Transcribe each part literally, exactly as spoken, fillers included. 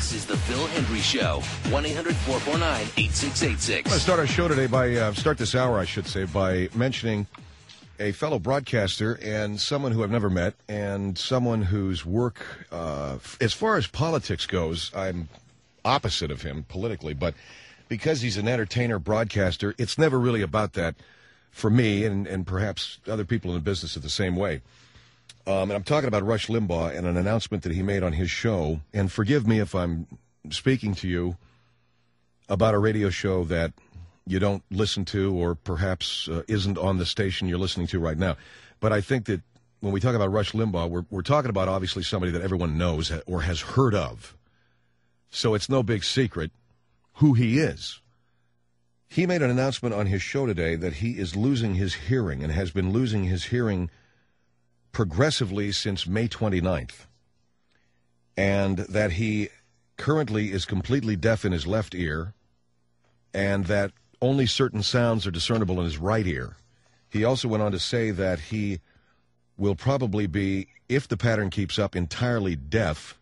This is the Phil Hendry Show. one eight hundred four four nine eight six eight six. I'm going to start our show today by, uh, start this hour, I should say, by mentioning a fellow broadcaster and someone who I've never met and someone whose work, uh, as far as politics goes, I'm opposite of him politically, but because he's an entertainer broadcaster, it's never really about that for me, and, and perhaps other people in the business are the same way. Um, and I'm talking about Rush Limbaugh and an announcement that he made on his show. And forgive me if I'm speaking to you about a radio show that you don't listen to or perhaps uh, isn't on the station you're listening to right now. But I think that when we talk about Rush Limbaugh, we're, we're talking about obviously somebody that everyone knows or has heard of. So it's no big secret who he is. He made an announcement on his show today that he is losing his hearing and has been losing his hearing progressively since May twenty-ninth, and that he currently is completely deaf in his left ear, and that only certain sounds are discernible in his right ear. He also went on to say that he will probably be, if the pattern keeps up, entirely deaf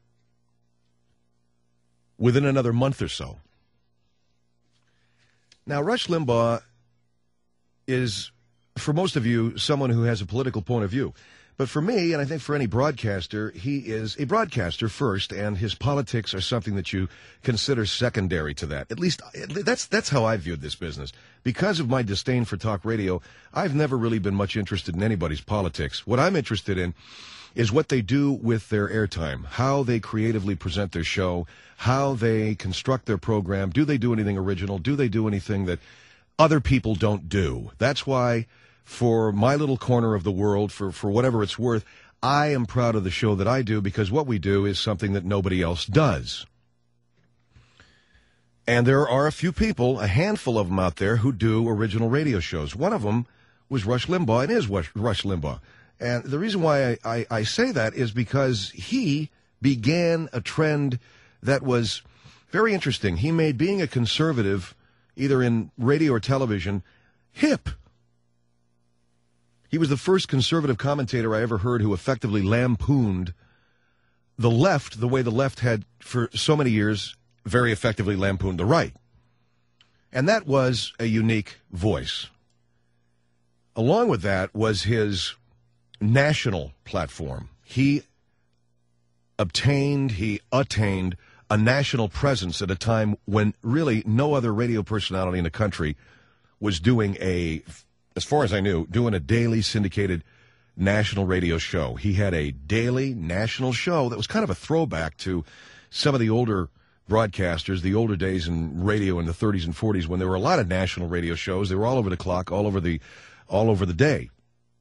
within another month or so. Now, Rush Limbaugh is, for most of you, someone who has a political point of view. But for me, and I think for any broadcaster, he is a broadcaster first, and his politics are something that you consider secondary to that. At least that's that's how I viewed this business. Because of my disdain for talk radio, I've never really been much interested in anybody's politics. What I'm interested in is what they do with their airtime, how they creatively present their show, how they construct their program. Do they do anything original? Do they do anything that other people don't do? That's why, for my little corner of the world, for, for whatever it's worth, I am proud of the show that I do, because what we do is something that nobody else does. And there are a few people, a handful of them out there, who do original radio shows. One of them was Rush Limbaugh, and is Rush Limbaugh. And the reason why I, I, I say that is because he began a trend that was very interesting. He made being a conservative, either in radio or television, hip. He was the first conservative commentator I ever heard who effectively lampooned the left the way the left had, for so many years, very effectively lampooned the right. And that was a unique voice. Along with that was his national platform. He obtained, he attained a national presence at a time when really no other radio personality in the country was doing a, as far as I knew, doing a daily syndicated national radio show. He had a daily national show that was kind of a throwback to some of the older broadcasters, the older days in radio in the thirties and forties, when there were a lot of national radio shows. They were all over the clock, all over the, all over the day.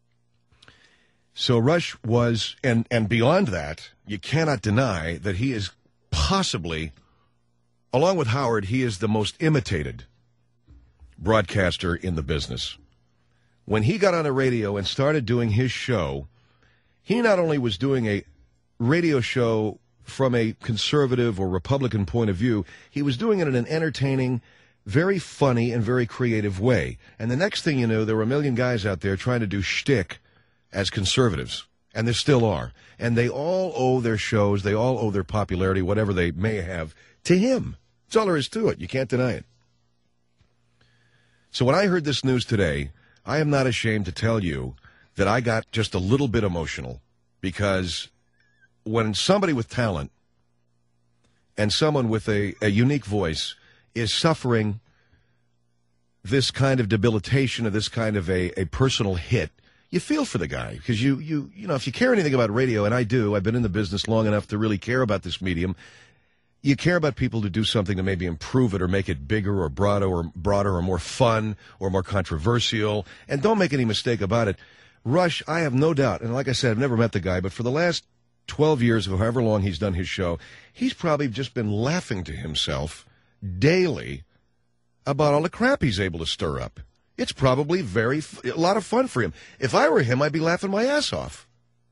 So Rush was, and, and beyond that, you cannot deny that he is possibly, along with Howard, he is the most imitated broadcaster in the business. When he got on the radio and started doing his show, he not only was doing a radio show from a conservative or Republican point of view, he was doing it in an entertaining, very funny, and very creative way. And the next thing you know, there were a million guys out there trying to do shtick as conservatives, and there still are. And they all owe their shows, they all owe their popularity, whatever they may have, to him. That's all there is to it. You can't deny it. So when I heard this news today, I am not ashamed to tell you that I got just a little bit emotional, because when somebody with talent and someone with a, a unique voice is suffering this kind of debilitation or this kind of a, a personal hit, you feel for the guy, because you, you, you know, if you care anything about radio, and I do, I've been in the business long enough to really care about this medium, you care about people to do something to maybe improve it or make it bigger or broader or broader or more fun or more controversial. And don't make any mistake about it. Rush, I have no doubt, and like I said, I've never met the guy, but for the last twelve years of however long he's done his show, he's probably just been laughing to himself daily about all the crap he's able to stir up. It's probably very a lot of fun for him. If I were him, I'd be laughing my ass off.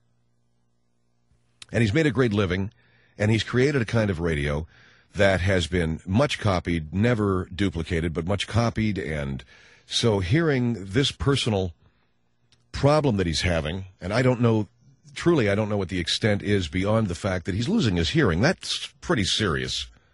And he's made a great living, and he's created a kind of radio that has been much copied, never duplicated, but much copied. And so hearing this personal problem that he's having, and I don't know, truly I don't know what the extent is beyond the fact that he's losing his hearing. That's pretty serious.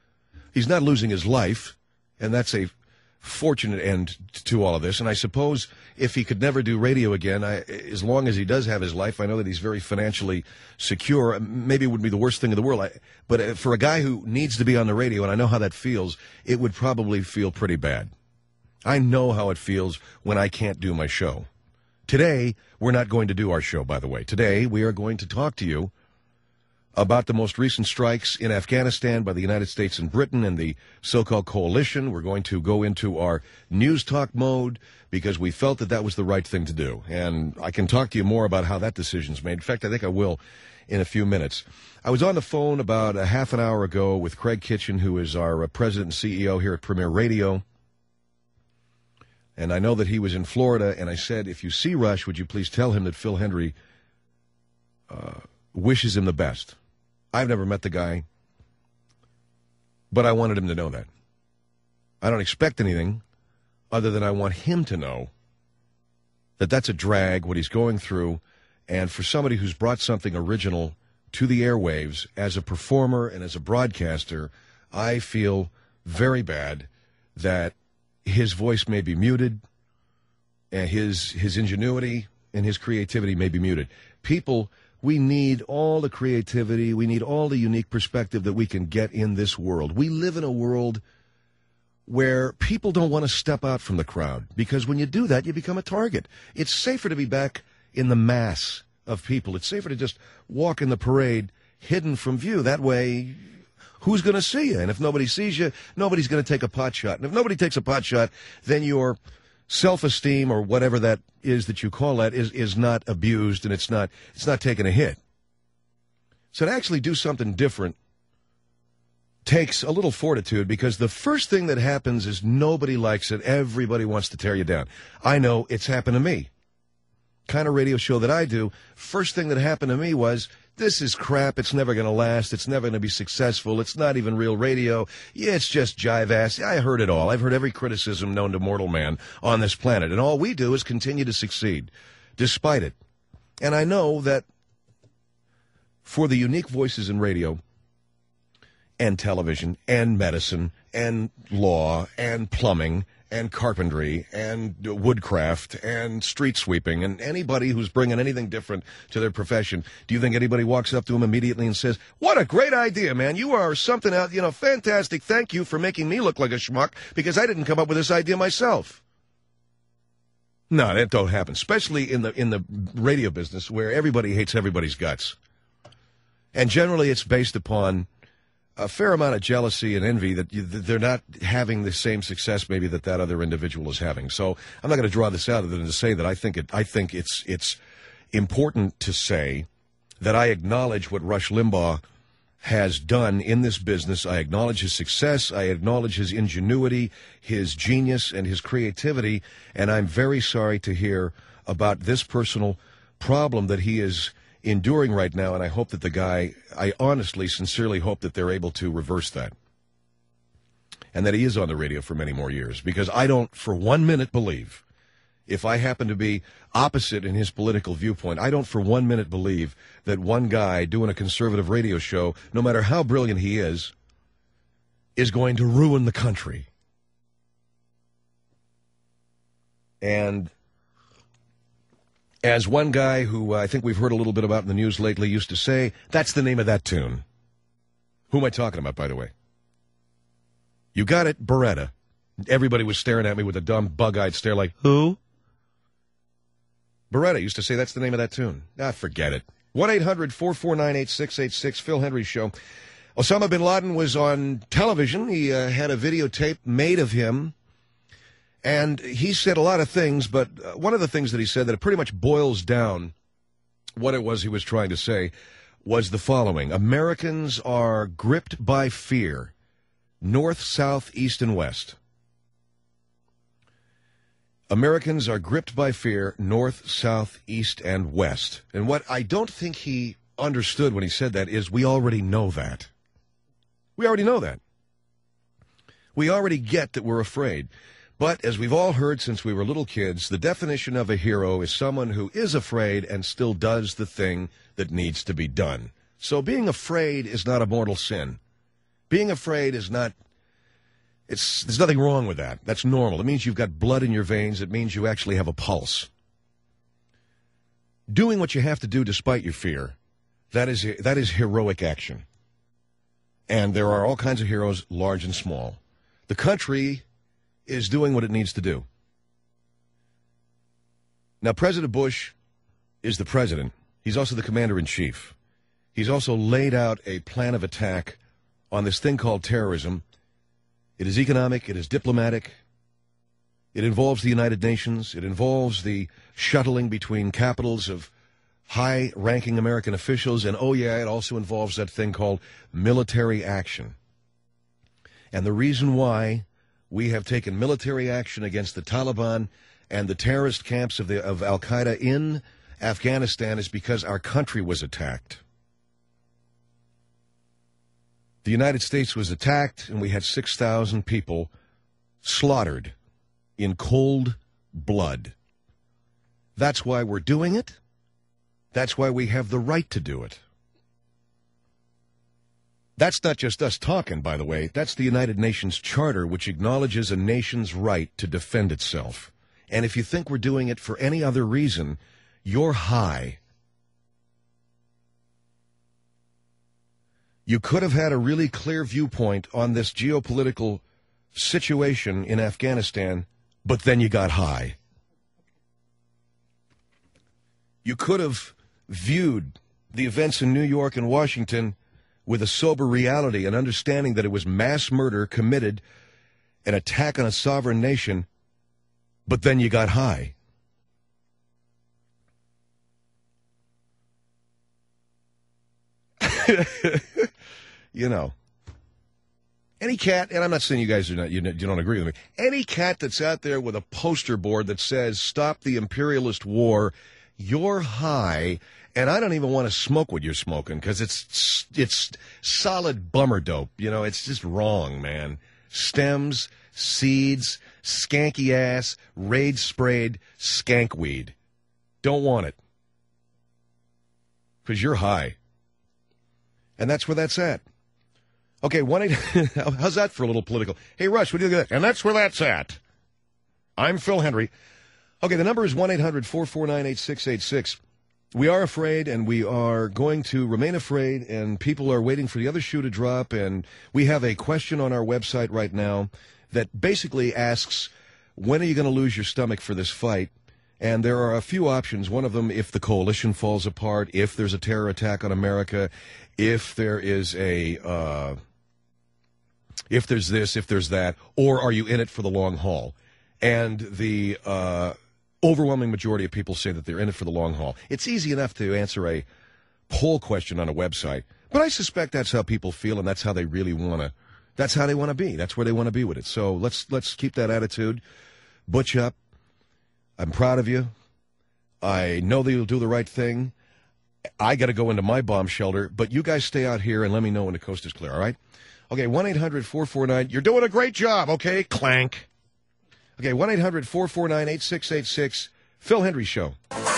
He's not losing his life, and that's a fortunate end to all of this. And I suppose if he could never do radio again, I, as long as he does have his life, I know that he's very financially secure. Maybe it wouldn't be the worst thing in the world. I, but for a guy who needs to be on the radio, and I know how that feels, it would probably feel pretty bad. I know how it feels when I can't do my show. Today, we're not going to do our show, by the way. Today, we are going to talk to you about the most recent strikes in Afghanistan by the United States and Britain and the so-called coalition. We're going to go into our news talk mode because we felt that that was the right thing to do. And I can talk to you more about how that decision's made. In fact, I think I will in a few minutes. I was on the phone about a half an hour ago with Craig Kitchen, who is our uh, president and C E O here at Premier Radio. And I know that he was in Florida, and I said, if you see Rush, would you please tell him that Phil Hendry uh, wishes him the best. I've never met the guy, but I wanted him to know that. I don't expect anything other than I want him to know that that's a drag, what he's going through, and for somebody who's brought something original to the airwaves as a performer and as a broadcaster, I feel very bad that his voice may be muted, and his his ingenuity and his creativity may be muted. People, we need all the creativity, we need all the unique perspective that we can get in this world. We live in a world where people don't want to step out from the crowd, because when you do that, you become a target. It's safer to be back in the mass of people. It's safer to just walk in the parade hidden from view. That way, who's going to see you? And if nobody sees you, nobody's going to take a pot shot. And if nobody takes a pot shot, then your self-esteem or whatever that is that you call that is, is not abused, and it's not it's not taking a hit. So to actually do something different takes a little fortitude, because the first thing that happens is nobody likes it. Everybody wants to tear you down. I know it's happened to me. Kind of radio show that I do, first thing that happened to me was, this is crap, it's never going to last, it's never going to be successful, it's not even real radio, yeah, it's just jive ass. I heard it all. I've heard every criticism known to mortal man on this planet, and all we do is continue to succeed, despite it. And I know that for the unique voices in radio and television and medicine and law and plumbing and carpentry and woodcraft and street sweeping and anybody who's bringing anything different to their profession, do you think anybody walks up to him immediately and says, what a great idea, man, you are something out, you know, fantastic, thank you for making me look like a schmuck, because I didn't come up with this idea myself? No, that don't happen, especially in the in the radio business where everybody hates everybody's guts. And generally it's based upon a fair amount of jealousy and envy that, you, that they're not having the same success maybe that that other individual is having. So I'm not going to draw this out other than to say that I think it. I think it's it's important to say that I acknowledge what Rush Limbaugh has done in this business. I acknowledge his success. I acknowledge his ingenuity, his genius, and his creativity. And I'm very sorry to hear about this personal problem that he is enduring right now, and I hope that the guy, I honestly, sincerely hope that they're able to reverse that. And that he is on the radio for many more years, because I don't for one minute believe, if I happen to be opposite in his political viewpoint, I don't for one minute believe that one guy doing a conservative radio show, no matter how brilliant he is, is going to ruin the country. And as one guy who uh, I think we've heard a little bit about in the news lately used to say, that's the name of that tune. Who am I talking about, by the way? You got it, Beretta. Everybody was staring at me with a dumb, bug-eyed stare like, who? Beretta used to say that's the name of that tune. Ah, forget it. one eight hundred four four nine eight six eight six, Phil Hendry Show. Osama bin Laden was on television. He uh, had a videotape made of him. And he said a lot of things, but one of the things that he said that it pretty much boils down what it was he was trying to say was the following. Americans are gripped by fear, north, south, east, and west. Americans are gripped by fear, north, south, east, and west. And what I don't think he understood when he said that is we already know that. We already know that. We already get that we're afraid. But as we've all heard since we were little kids, the definition of a hero is someone who is afraid and still does the thing that needs to be done. So being afraid is not a mortal sin. Being afraid is not It's, there's nothing wrong with that. That's normal. It means you've got blood in your veins. It means you actually have a pulse. Doing what you have to do despite your fear, that is, that is heroic action. And there are all kinds of heroes, large and small. The country is doing what it needs to do. Now, President Bush is the president. He's also the commander-in-chief. He's also laid out a plan of attack on this thing called terrorism. It is economic. It is diplomatic. It involves the United Nations. It involves the shuttling between capitals of high-ranking American officials. And, oh, yeah, it also involves that thing called military action. And the reason why we have taken military action against the Taliban and the terrorist camps of, the, of al-Qaeda in Afghanistan is because our country was attacked. The United States was attacked, and we had six thousand people slaughtered in cold blood. That's why we're doing it. That's why we have the right to do it. That's not just us talking, by the way. That's the United Nations Charter, which acknowledges a nation's right to defend itself. And if you think we're doing it for any other reason, you're high. You could have had a really clear viewpoint on this geopolitical situation in Afghanistan, but then you got high. You could have viewed the events in New York and Washington with a sober reality and understanding that it was mass murder committed, an attack on a sovereign nation, but then you got high. You know, any cat, and I'm not saying you guys are not, you, you don't agree with me, any cat that's out there with a poster board that says, stop the imperialist war, you're high, and I don't even want to smoke what you're smoking, because it's, it's solid bummer dope. You know, it's just wrong, man. Stems, seeds, skanky ass, raid sprayed skank weed. Don't want it. Because you're high. And that's where that's at. Okay, one eight. How's that for a little political? Hey, Rush, what do you think of that? And that's where that's at. I'm Phil Hendry. Okay, the number is one eight hundred four four nine eight six eight six. We are afraid, and we are going to remain afraid, and people are waiting for the other shoe to drop, and we have a question on our website right now that basically asks, when are you going to lose your stomach for this fight? And there are a few options. One of them, if the coalition falls apart, if there's a terror attack on America, if there is a, uh, if there's this, if there's that, or are you in it for the long haul? And the uh, overwhelming majority of people say that they're in it for the long haul. It's easy enough to answer a poll question on a website, but I suspect that's how people feel, and that's how they really want to, that's how they want to be. That's where they want to be with it. So let's let's keep that attitude. Butch up. I'm proud of you. I know that you'll do the right thing. I got to go into my bomb shelter, but you guys stay out here and let me know when the coast is clear, all right? Okay, one eight hundred four four nine. You're doing a great job, okay? Clank. Okay, one eight hundred four four nine eight six eight six. Phil Hendry Show.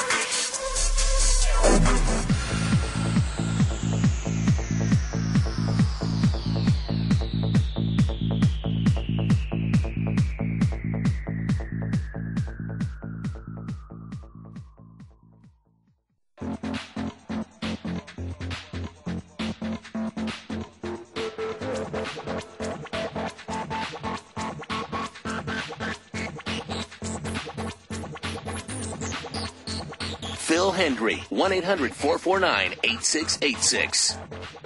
Phil Hendry, one eight hundred four four nine eight six eight six.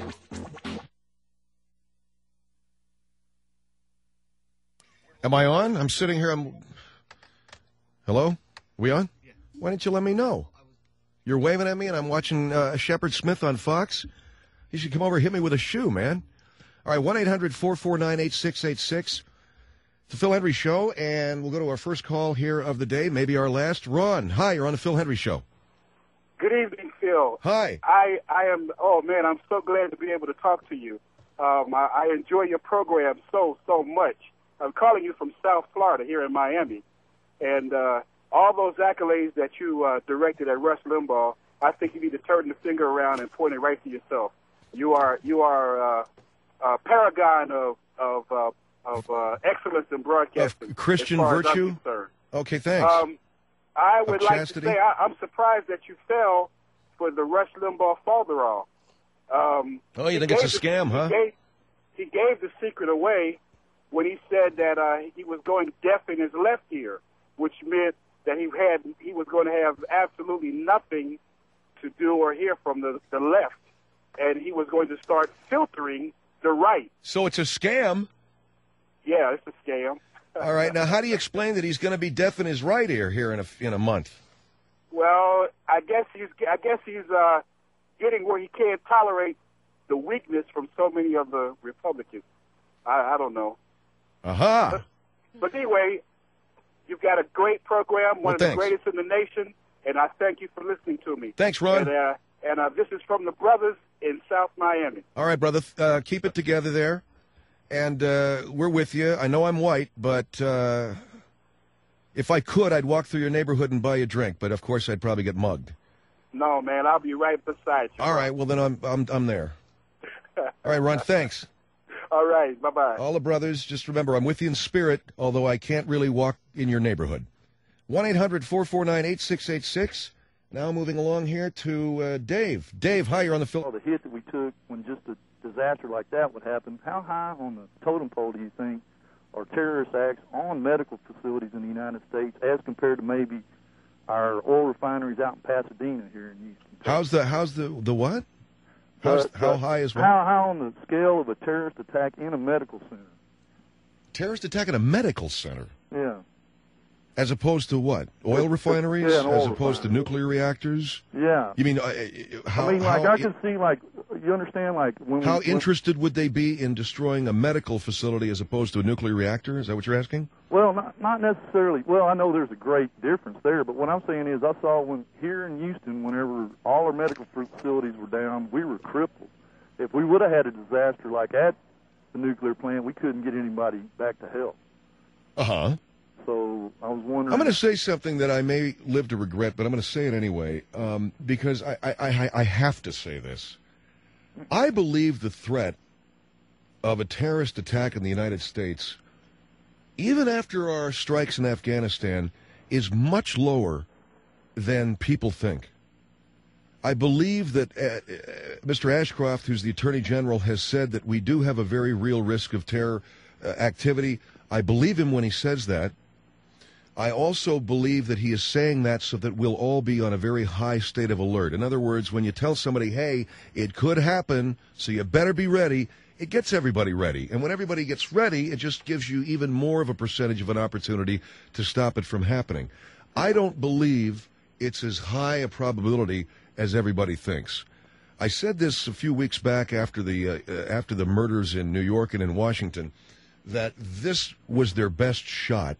Am I on? I'm sitting here. I'm. Hello? Are we on? Yeah. Why didn't you let me know? You're waving at me and I'm watching uh, Shepard Smith on Fox? You should come over and hit me with a shoe, man. All right, one eight hundred four four nine eight six eight six. The Phil Hendry Show, and we'll go to our first call here of the day, maybe our last. Ron, hi, you're on the Phil Hendry Show. Good evening, Phil. Hi. I, I am, oh, man, I'm so glad to be able to talk to you. Um, I, I enjoy your program so, so much. I'm calling you from South Florida here in Miami. And uh, all those accolades that you uh, directed at Rush Limbaugh, I think you need to turn the finger around and point it right to yourself. You are you are uh, a paragon of, of uh, of uh, excellence in broadcasting. Of Christian as far as I'm virtue? concerned. Okay, thanks. Um, I would Of like chastity? to say I, I'm surprised that you fell for the Rush Limbaugh falderall. Um, Oh, you he think it's gave a the- scam, he huh? Gave, he gave the secret away when he said that uh, he was going deaf in his left ear, which meant that he had he was going to have absolutely nothing to do or hear from the, the left, and he was going to start filtering the right. So it's a scam. Yeah, it's a scam. All right. Now, how do you explain that he's going to be deaf in his right ear here in a in a month? Well, I guess he's I guess he's uh, getting where he can't tolerate the weakness from so many of the Republicans. I, I don't know. Aha. But anyway, you've got a great program, one Well, of the thanks. greatest in the nation, and I thank you for listening to me. Thanks, Ron. And, uh, and uh, this is from the brothers in South Miami. All right, brother. Uh, keep it together there. And uh, we're with you. I know I'm white, but uh, if I could, I'd walk through your neighborhood and buy you a drink. But, of course, I'd probably get mugged. No, man, I'll be right beside you. All right. Well, then I'm I'm, I'm there. All right, Ron, thanks. All right, bye-bye. All the brothers, just remember, I'm with you in spirit, although I can't really walk in your neighborhood. one eight hundred four four nine eight six eight six. Now moving along here to uh, Dave. Dave, hi, you're on the Oh, film. the hit that we took when just a disaster like that would happen, how high on the totem pole do you think are terrorist acts on medical facilities in the United States as compared to maybe our oil refineries out in Pasadena here in Houston? How's the, how's the, the what? How's, But, how uh, high is what? How high on the scale of a terrorist attack in a medical center? Terrorist attack at a medical center. Yeah. As opposed to what? Oil refineries? Yeah, an oil As opposed to refinery. nuclear reactors? Yeah. You mean, uh, uh, how, I mean, like, how, I can see, like, you understand, like, when how we... when- interested would they be in destroying a medical facility as opposed to a nuclear reactor? Is that what you're asking? Well, not, not necessarily. Well, I know there's a great difference there, but what I'm saying is I saw when here in Houston, whenever all our medical facilities were down, we were crippled. If we would have had a disaster like at the nuclear plant, we couldn't get anybody back to help. Uh-huh. So I was wondering... I'm going to say something that I may live to regret, but I'm going to say it anyway, um, because I, I, I, I have to say this. I believe the threat of a terrorist attack in the United States, even after our strikes in Afghanistan, is much lower than people think. I believe that uh, uh, Mister Ashcroft, who's the Attorney General, has said that we do have a very real risk of terror uh, activity. I believe him when he says that. I also believe that he is saying that so that we'll all be on a very high state of alert. In other words, when you tell somebody, hey, it could happen, so you better be ready, it gets everybody ready. And when everybody gets ready, it just gives you even more of a percentage of an opportunity to stop it from happening. I don't believe it's as high a probability as everybody thinks. I said this a few weeks back after the uh, uh, after the murders in New York and in Washington, that this was their best shot.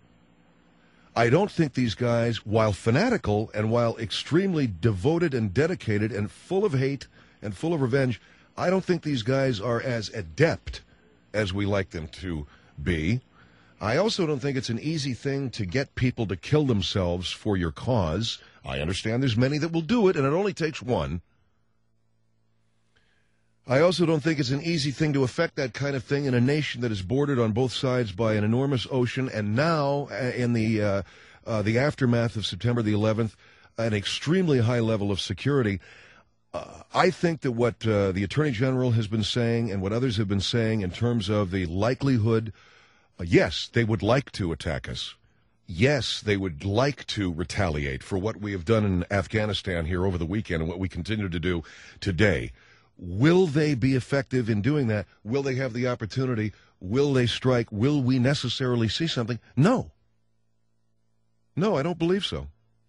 I don't think these guys, while fanatical and while extremely devoted and dedicated and full of hate and full of revenge, I don't think these guys are as adept as we like them to be. I also don't think it's an easy thing to get people to kill themselves for your cause. I understand there's many that will do it, and it only takes one. I also don't think it's an easy thing to affect that kind of thing in a nation that is bordered on both sides by an enormous ocean, and now, uh, in the uh, uh, the aftermath of September the eleventh, an extremely high level of security. Uh, I think that what uh, the Attorney General has been saying and what others have been saying in terms of the likelihood, uh, yes, they would like to attack us. Yes, they would like to retaliate for what we have done in Afghanistan here over the weekend and what we continue to do today. Will they be effective in doing that? Will they have the opportunity? Will they strike? Will we necessarily see something? No. No, I don't believe so.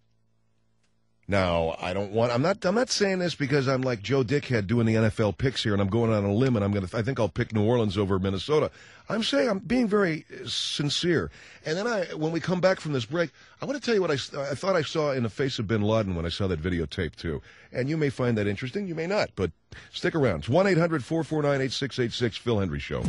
Now, I don't want, I'm not, I'm not saying this because I'm like Joe Dickhead doing the N F L picks here and I'm going on a limb and I'm going to, I think I'll pick New Orleans over Minnesota. I'm saying I'm being very sincere. And then I, when we come back from this break, I want to tell you what I, I thought I saw in the face of bin Laden when I saw that videotape too. And you may find that interesting, you may not, but stick around. It's one eight hundred four four nine eight six eight six, Phil Hendry Show.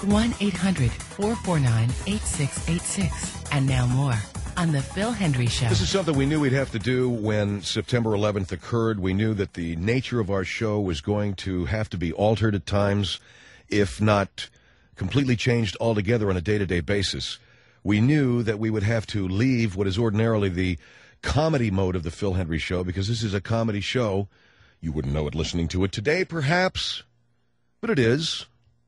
one eight hundred four four nine eight six eight six. And now more on The Phil Hendry Show. This is something we knew we'd have to do when September eleventh occurred. We knew that the nature of our show was going to have to be altered at times, if not completely changed altogether on a day-to-day basis. We knew that we would have to leave what is ordinarily the comedy mode of The Phil Hendry Show, because this is a comedy show. You wouldn't know it listening to it today, perhaps, but it is.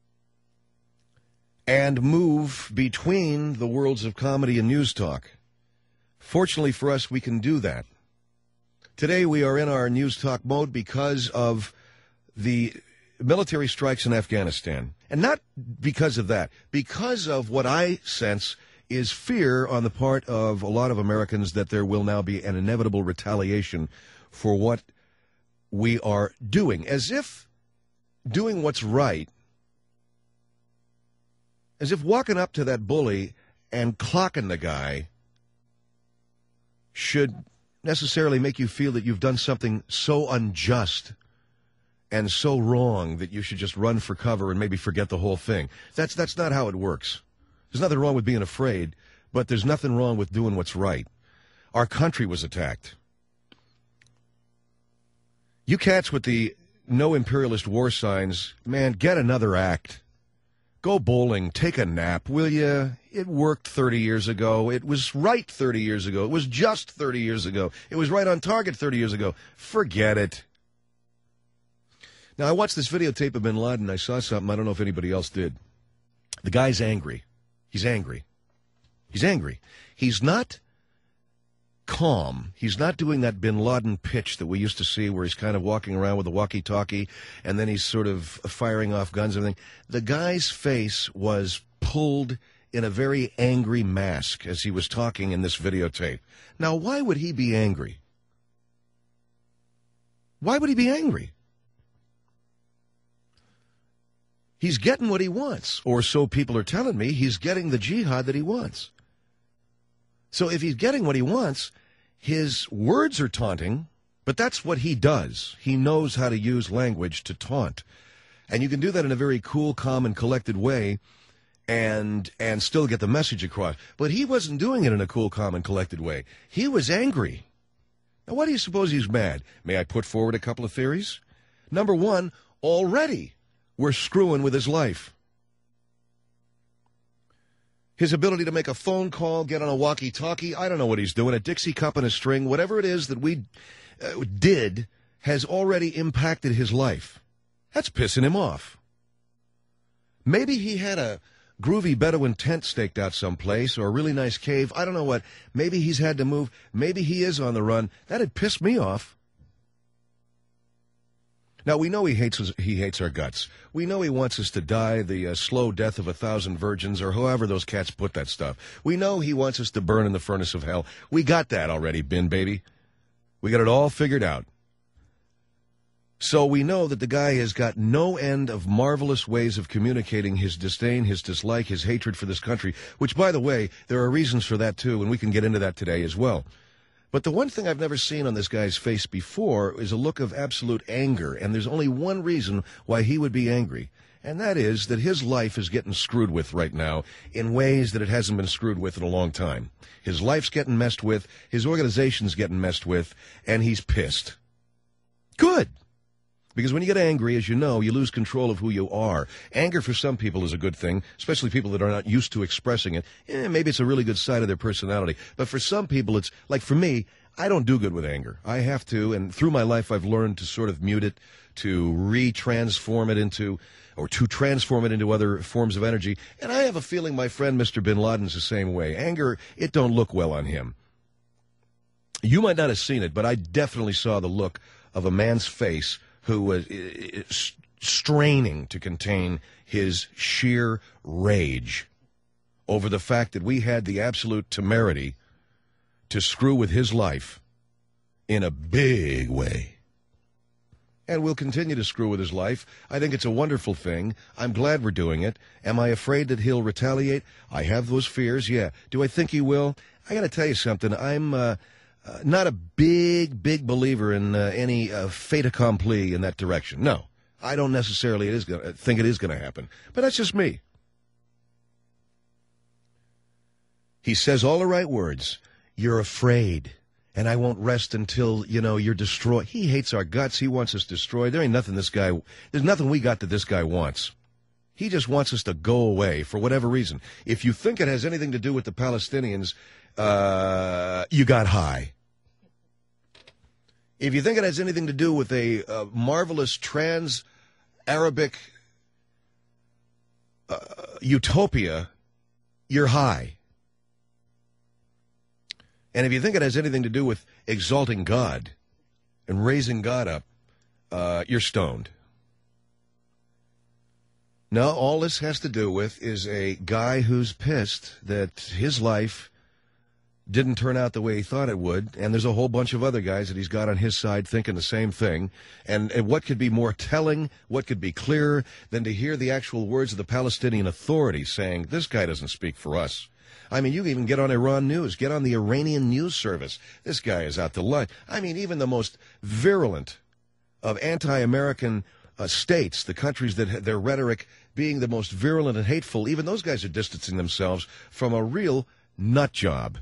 And move between the worlds of comedy and news talk. Fortunately for us, we can do that. Today we are in our news talk mode because of the military strikes in Afghanistan. And not because of that, because of what I sense is fear on the part of a lot of Americans that there will now be an inevitable retaliation for what we are doing. As if doing what's right, as if walking up to that bully and clocking the guy should necessarily make you feel that you've done something so unjust and so wrong that you should just run for cover and maybe forget the whole thing. That's that's not how it works. There's nothing wrong with being afraid, but there's nothing wrong with doing what's right. Our country was attacked. You cats with the no imperialist war signs, man, get another act. Go bowling, take a nap, will you? It worked thirty years ago. It was right thirty years ago. It was just thirty years ago. It was right on target thirty years ago. Forget it. Now, I watched this videotape of bin Laden. I saw something. I don't know if anybody else did. The guy's angry. He's angry. He's angry. He's not calm. He's not doing that bin Laden pitch that we used to see where he's kind of walking around with a walkie-talkie and then he's sort of firing off guns and everything. The guy's face was pulled in a very angry mask as he was talking in this videotape. Now, why would he be angry? Why would he be angry? He's getting what he wants, or so people are telling me. He's getting the jihad that he wants. So if he's getting what he wants, his words are taunting, but that's what he does. He knows how to use language to taunt. And you can do that in a very cool, calm, and collected way and and still get the message across. But he wasn't doing it in a cool, calm, and collected way. He was angry. Now, why do you suppose he's mad? May I put forward a couple of theories? Number one, already we're screwing with his life. His ability to make a phone call, get on a walkie-talkie, I don't know what he's doing, a Dixie cup and a string, whatever it is that we uh, did has already impacted his life. That's pissing him off. Maybe he had a groovy Bedouin tent staked out someplace or a really nice cave. I don't know what. Maybe he's had to move. Maybe he is on the run. That'd piss me off. Now, we know he hates us, he hates our guts. We know he wants us to die the uh, slow death of a thousand virgins, or however those cats put that stuff. We know he wants us to burn in the furnace of hell. We got that already, Bin Baby. We got it all figured out. So we know that the guy has got no end of marvelous ways of communicating his disdain, his dislike, his hatred for this country, which, by the way, there are reasons for that, too, and we can get into that today as well. But the one thing I've never seen on this guy's face before is a look of absolute anger, and there's only one reason why he would be angry, and that is that his life is getting screwed with right now in ways that it hasn't been screwed with in a long time. His life's getting messed with, his organization's getting messed with, and he's pissed. Good. Because when you get angry, as you know, you lose control of who you are. Anger for some people is a good thing, especially people that are not used to expressing it. Eh, maybe it's a really good side of their personality. But for some people, it's like for me, I don't do good with anger. I have to, and through my life, I've learned to sort of mute it, to re-transform it into, or to transform it into other forms of energy. And I have a feeling my friend Mister Bin Laden's the same way. Anger, it don't look well on him. You might not have seen it, but I definitely saw the look of a man's face who was straining to contain his sheer rage over the fact that we had the absolute temerity to screw with his life in a big way. And we'll continue to screw with his life. I think it's a wonderful thing. I'm glad we're doing it. Am I afraid that he'll retaliate? I have those fears, yeah. Do I think he will? I got to tell you something. I'm... Uh, Uh, not a big, big believer in uh, any uh, fait accompli in that direction. No, I don't necessarily it is gonna, think it is going to happen. But that's just me. He says all the right words. You're afraid, and I won't rest until, you know, you're destroyed. He hates our guts. He wants us destroyed. There ain't nothing this guy, there's nothing we got that this guy wants. He just wants us to go away for whatever reason. If you think it has anything to do with the Palestinians, uh, you got high. If you think it has anything to do with a uh, marvelous trans-Arabic uh, utopia, you're high. And if you think it has anything to do with exalting God and raising God up, uh, you're stoned. No, all this has to do with is a guy who's pissed that his life didn't turn out the way he thought it would, and there's a whole bunch of other guys that he's got on his side thinking the same thing. And, and what could be more telling, what could be clearer than to hear the actual words of the Palestinian Authority saying, this guy doesn't speak for us. I mean, you can even get on Iran News, get on the Iranian news service. This guy is out to lunch. I mean, even the most virulent of anti-American uh, states, the countries that their rhetoric being the most virulent and hateful, even those guys are distancing themselves from a real nut job.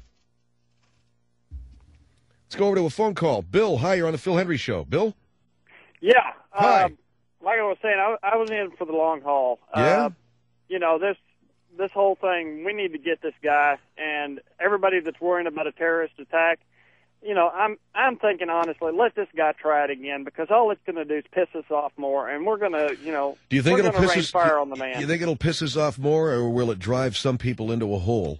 Let's go over to a phone call. Bill, hi, you're on the Phil Hendry Show. Bill? Yeah. Hi. Um, like I was saying, I, I was in for the long haul. Yeah? Uh, you know, this this whole thing, we need to get this guy, and everybody that's worrying about a terrorist attack, you know, I'm I'm thinking honestly, let this guy try it again, because all it's going to do is piss us off more, and we're going to, you know, do you think we're it'll going to piss rain us, fire on the man. You think it'll piss us off more, or will it drive some people into a hole?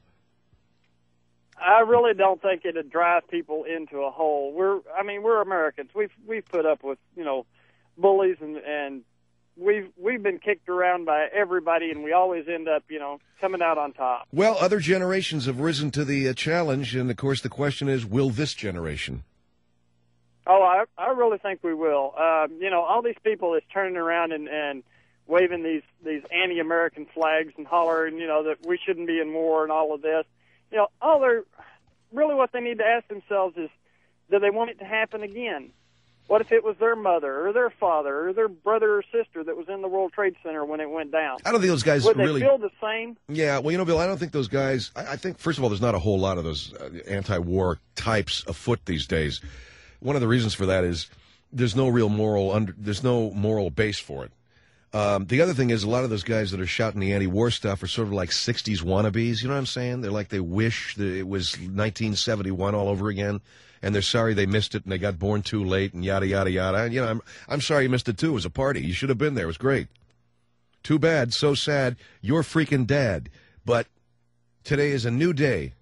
I really don't think it'd drive people into a hole. We're, I mean, we're Americans. We've we've put up with, you know, bullies, and and we've we've been kicked around by everybody, and we always end up, you know, coming out on top. Well, other generations have risen to the uh, challenge, and of course, the question is, will this generation? Oh, I I really think we will. Um, you know, all these people is turning around and and waving these these anti-American flags and hollering, you know, that we shouldn't be in war and all of this. You know, all they're really what they need to ask themselves is, do they want it to happen again? What if it was their mother or their father or their brother or sister that was in the World Trade Center when it went down? I don't think those guys Would really they feel the same? Yeah, well, you know, Bill, I don't think those guys. I, I think first of all, there's not a whole lot of those uh, anti-war types afoot these days. One of the reasons for that is there's no real moral under, there's no moral base for it. Um, the other thing is a lot of those guys that are shouting the anti-war stuff are sort of like sixties wannabes. You know what I'm saying? They're like they wish that it was nineteen seventy-one all over again, and they're sorry they missed it and they got born too late and yada yada yada. And, you know, I'm I'm sorry you missed it too. It was a party. You should have been there. It was great. Too bad. So sad. You're freaking dead. But today is a new day.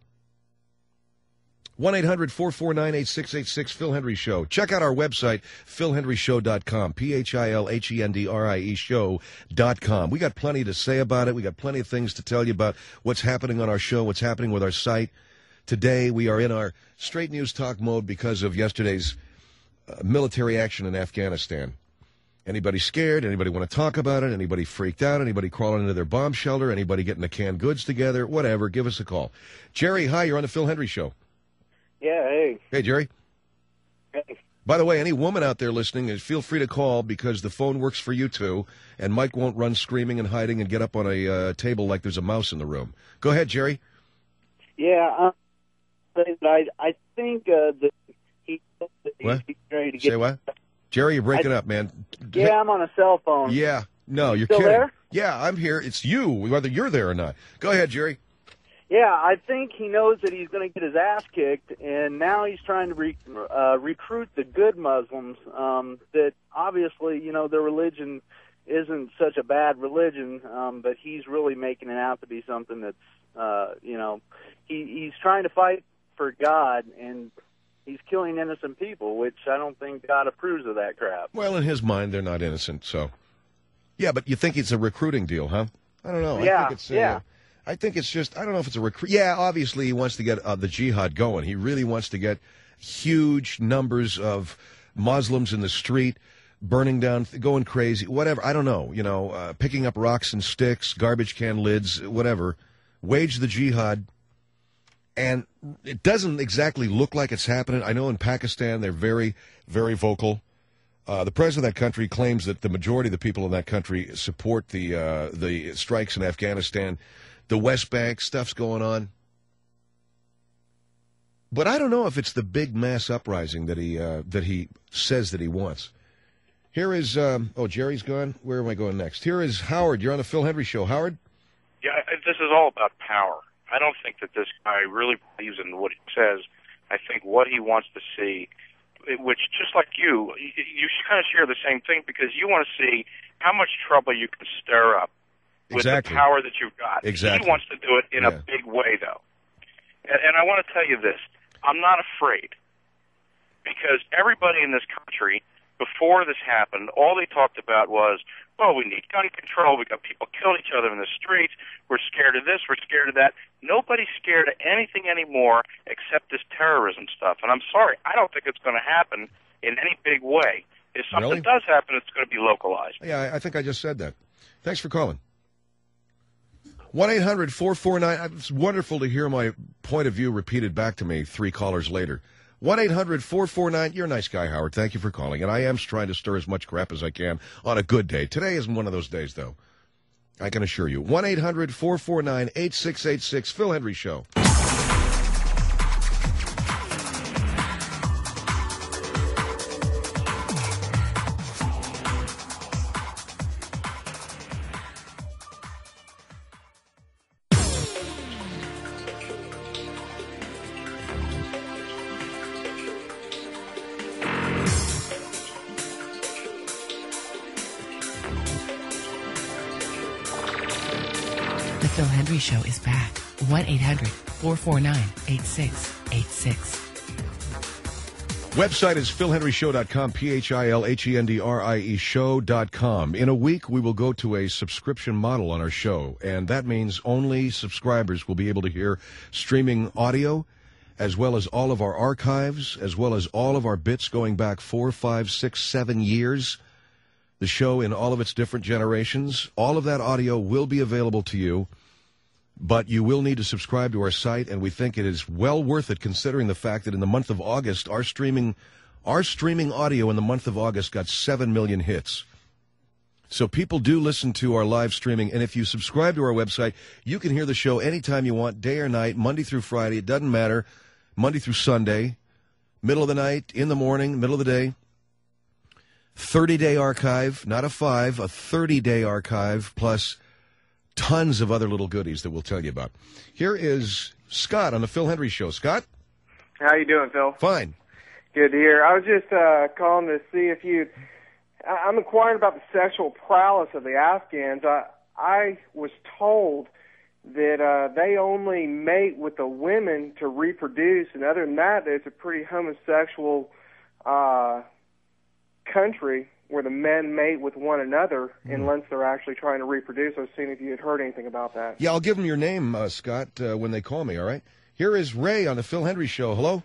one eight hundred four four nine eight six eight six, Phil Hendry Show. Check out our website, phil hendry show dot com, P H I L H E N D R I E show dot com. We got plenty to say about it. We got plenty of things to tell you about what's happening on our show, what's happening with our site. Today, we are in our straight news talk mode because of yesterday's uh, military action in Afghanistan. Anybody scared? Anybody want to talk about it? Anybody freaked out? Anybody crawling into their bomb shelter? Anybody getting the canned goods together? Whatever, give us a call. Jerry, hi, you're on the Phil Hendry Show. Yeah, hey. Hey, Jerry. Hey. By the way, any woman out there listening, feel free to call because the phone works for you too, and Mike won't run screaming and hiding and get up on a uh, table like there's a mouse in the room. Go ahead, Jerry. Yeah, um, I I think uh, that he, What? he's ready to get. Say what? Jerry, you're breaking I, up, man. Yeah, I'm on a cell phone. Yeah, no, you're Still kidding. there? Yeah, I'm here. It's you, whether you're there or not. Go ahead, Jerry. Yeah, I think he knows that he's going to get his ass kicked, and now he's trying to re, uh, recruit the good Muslims. Um, that obviously, you know, their religion isn't such a bad religion, um, but he's really making it out to be something that's, uh, you know, he, he's trying to fight for God, and he's killing innocent people, which I don't think God approves of that crap. Well, in his mind, they're not innocent, so. Yeah, but you think it's a recruiting deal, huh? I don't know. Yeah, I think it's, uh, yeah. I think it's just, I don't know if it's a recruit. Yeah, obviously he wants to get uh, the jihad going. He really wants to get huge numbers of Muslims in the street, burning down, going crazy, whatever. I don't know, you know, uh, picking up rocks and sticks, garbage can lids, whatever. Wage the jihad. And it doesn't exactly look like it's happening. I know in Pakistan they're very, very vocal. Uh, the president of that country claims that the majority of the people in that country support the uh, the strikes in Afghanistan. The West Bank, stuff's going on. But I don't know if it's the big mass uprising that he uh, that he says that he wants. Here is, um, oh, Jerry's gone. Where am I going next? Here is Howard. You're on the Phil Hendry Show. Howard? Yeah, this is all about power. I don't think that this guy really believes in what he says. I think what he wants to see, which just like you, you kind of share the same thing because you want to see how much trouble you can stir up with exactly. the power that you've got. Exactly. He wants to do it in yeah. a big way, though. And, and I want to tell you this. I'm not afraid because everybody in this country, before this happened, all they talked about was, well, we need gun control. We got people killing each other in the streets. We're scared of this. We're scared of that. Nobody's scared of anything anymore except this terrorism stuff. And I'm sorry, I don't think it's going to happen in any big way. If something really? does happen, it's going to be localized. Yeah, I think I just said that. Thanks for calling. one eight hundred four four nine. It's wonderful to hear my point of view repeated back to me three callers later. one eight hundred four four nine. You're a nice guy, Howard. Thank you for calling. And I am trying to stir as much crap as I can on a good day. Today isn't one of those days, though. I can assure you. one eight hundred four four nine eight six eight six. Phil Hendry Show. The Phil Hendry Show is back. one eight hundred four four nine eight six eight six. Website is phil hendry show dot com, P H I L H E N D R I E show dot com. In a week, we will go to a subscription model on our show, and that means only subscribers will be able to hear streaming audio, as well as all of our archives, as well as all of our bits going back four, five, six, seven years. The show in all of its different generations. All of that audio will be available to you, but you will need to subscribe to our site, and we think it is well worth it considering the fact that in the month of August, our streaming, our streaming audio in the month of August got seven million hits. So people do listen to our live streaming, and if you subscribe to our website, you can hear the show anytime you want, day or night, Monday through Friday. It doesn't matter, Monday through Sunday, middle of the night, in the morning, middle of the day. thirty-day archive, not a five, a thirty-day archive, plus tons of other little goodies that we'll tell you about. Here is Scott on the Phil Hendry Show. Scott? How you doing, Phil? Fine. Good to hear. I was just uh, calling to see if you... I'm inquiring about the sexual prowess of the Afghans. I, I was told that uh, they only mate with the women to reproduce, and other than that, it's a pretty homosexual... Uh, country where the men mate with one another mm. unless they're actually trying to reproduce. I was seeing if you had heard anything about that. Yeah, I'll give them your name, uh, Scott, uh, when they call me, all right? Here is Ray on the Phil Hendry Show. Hello?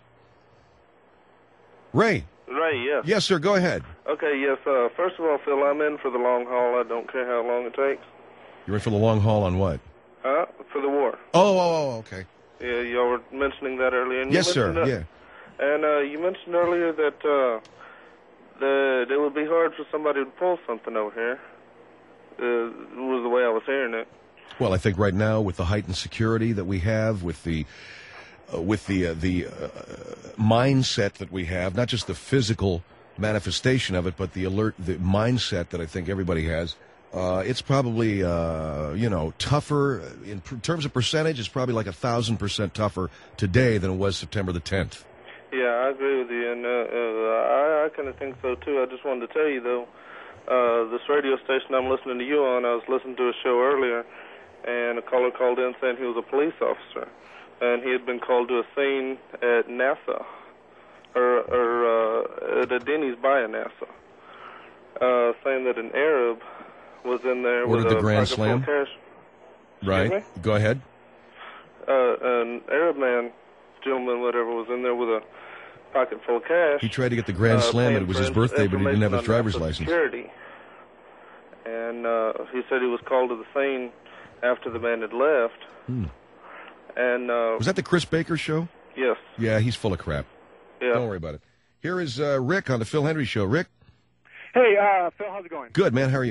Ray. Ray, yes. Yes, sir, go ahead. Okay, yes. Uh, first of all, Phil, I'm in for the long haul. I don't care how long it takes. You're in for the long haul on what? Uh, for the war. Oh, oh, oh, okay. Yeah, y'all were mentioning that earlier. And yes, you sir, that, yeah. And uh, you mentioned earlier that... Uh, That it would be hard for somebody to pull something over here. Uh, was the way I was hearing it. Well, I think right now, with the heightened security that we have, with the uh, with the uh, the uh, mindset that we have, not just the physical manifestation of it, but the alert, the mindset that I think everybody has, uh, it's probably uh, you know tougher in pr- terms of percentage. It's probably like a thousand percent tougher today than it was September the tenth. Yeah, I agree with you, and uh, uh, I, I kind of think so, too. I just wanted to tell you, though, uh, this radio station I'm listening to you on, I was listening to a show earlier, and a caller called in saying he was a police officer, and he had been called to a scene at NASA, or, or uh, at a Denny's by a NASA, uh, saying that an Arab was in there Ordered with the a Grand pocket Slam? full of cash. Right. Me? Go ahead. Uh, an Arab man, gentleman, whatever, was in there with a pocket full of cash. He tried to get the Grand uh, Slam, and it was his birthday, but he didn't have his driver's on license. Security. And uh, he said he was called to the scene after the man had left. Hmm. And uh, was that the Chris Baker show? Yes. Yeah, he's full of crap. Yeah. Don't worry about it. Here is uh, Rick on the Phil Hendry Show. Rick? Hey, uh, Phil, how's it going? Good, man. How are you?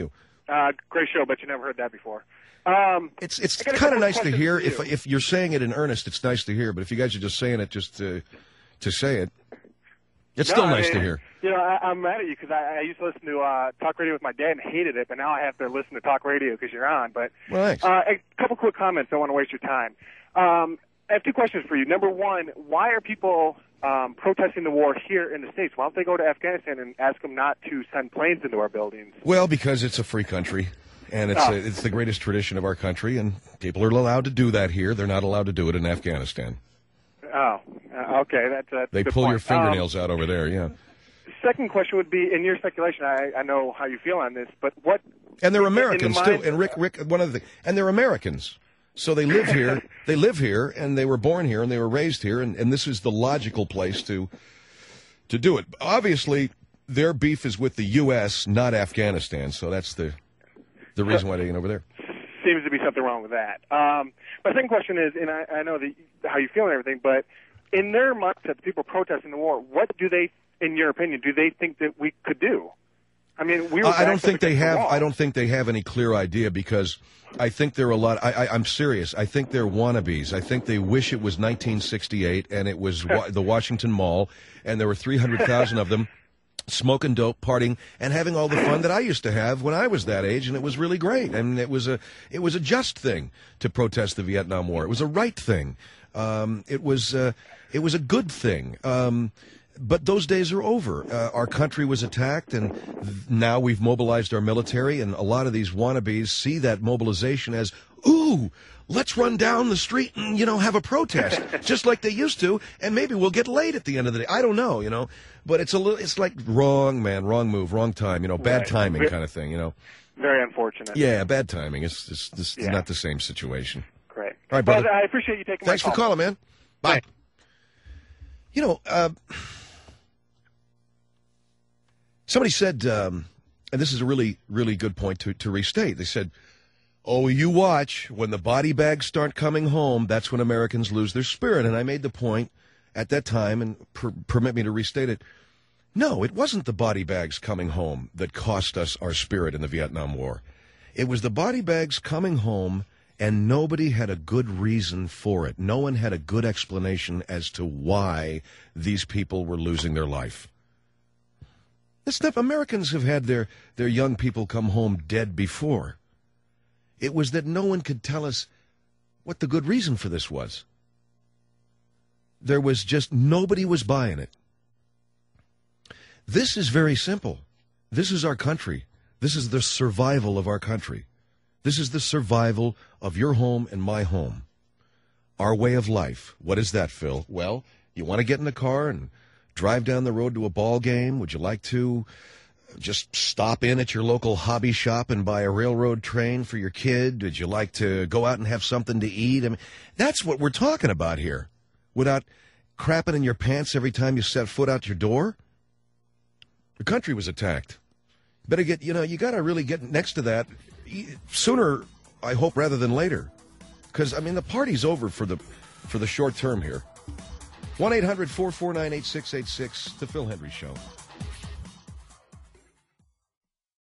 Uh, great show, but you never heard that before. Um, it's it's I got a kind of couple nice to questions hear. for If you. if you're saying it in earnest, it's nice to hear. But if you guys are just saying it just to to say it, it's No, still I nice mean, to hear. You know, I, I'm mad at you because I, I used to listen to uh, talk radio with my dad and hated it, but now I have to listen to talk radio because you're on. But Well, thanks. uh, a couple quick comments. Don't want to waste your time. Um, I have two questions for you. Number one, why are people um, protesting the war here in the States? Why don't they go to Afghanistan and ask them not to send planes into our buildings? Well, because it's a free country, and it's Oh. a, it's the greatest tradition of our country, and people are allowed to do that here. They're not allowed to do it in Afghanistan. Oh, uh, okay. That's, that's They a good pull point. your fingernails out over there, yeah. Um, second question would be, in your speculation, I, I know how you feel on this, but what... And they're in the Americans mind- too. And Rick, Rick, one other thing, and they're Americans. So they live here. They live here, and they were born here, and they were raised here, and, and this is the logical place to to do it. Obviously, their beef is with the U S, not Afghanistan. So that's the the reason why they get over there. Seems to be something wrong with that. Um, my second question is, and I, I know the, how you feel and everything, but in their mindset, the people protesting the war, what do they, in your opinion, do they think that we could do? I mean, we were I don't backed think up they against the have. wall. I don't think they have any clear idea because I think they're a lot. I, I, I'm serious. I think they're wannabes. I think they wish it was nineteen sixty-eight and it was wa- the Washington Mall and there were three hundred thousand of them smoking dope, partying, and having all the fun that I used to have when I was that age, and it was really great. I mean, it was a it was a just thing to protest the Vietnam War. It was a right thing. Um, it was uh, it was a good thing. Um, But those days are over. Uh, our country was attacked, and th- now we've mobilized our military, and a lot of these wannabes see that mobilization as, ooh, let's run down the street and, you know, have a protest, just like they used to, and maybe we'll get laid at the end of the day. I don't know, you know, but it's a little, it's like wrong, man, wrong move, wrong time, you know, bad Right. timing Ve- kind of thing, you know. Very unfortunate. Yeah, bad timing. It's, it's, it's Yeah. not the same situation. Great. All right, brother. Well, I appreciate you taking Thanks my for call. calling, man. Bye. You know, uh, somebody said, um, and this is a really, really good point to, to restate. They said, oh, you watch, when the body bags start coming home, that's when Americans lose their spirit. And I made the point at that time, and per- permit me to restate it, no, it wasn't the body bags coming home that cost us our spirit in the Vietnam War. It was the body bags coming home, and nobody had a good reason for it. No one had a good explanation as to why these people were losing their life. This stuff, Americans have had their, their young people come home dead before. It was that no one could tell us what the good reason for this was. There was just, nobody was buying it. This is very simple. This is our country. This is the survival of our country. This is the survival of your home and my home. Our way of life. What is that, Phil? Well, you want to get in the car and drive down the road to a ball game? Would you like to just stop in at your local hobby shop and buy a railroad train for your kid? Would you like to go out and have something to eat? I mean, that's what we're talking about here. Without crapping in your pants every time you set foot out your door? The country was attacked. Better get, you know, you got to really get next to that sooner, I hope, rather than later. Because, I mean, the party's over for the for the short term here. one eight hundred four four nine eight six eight six, The Phil Hendry Show.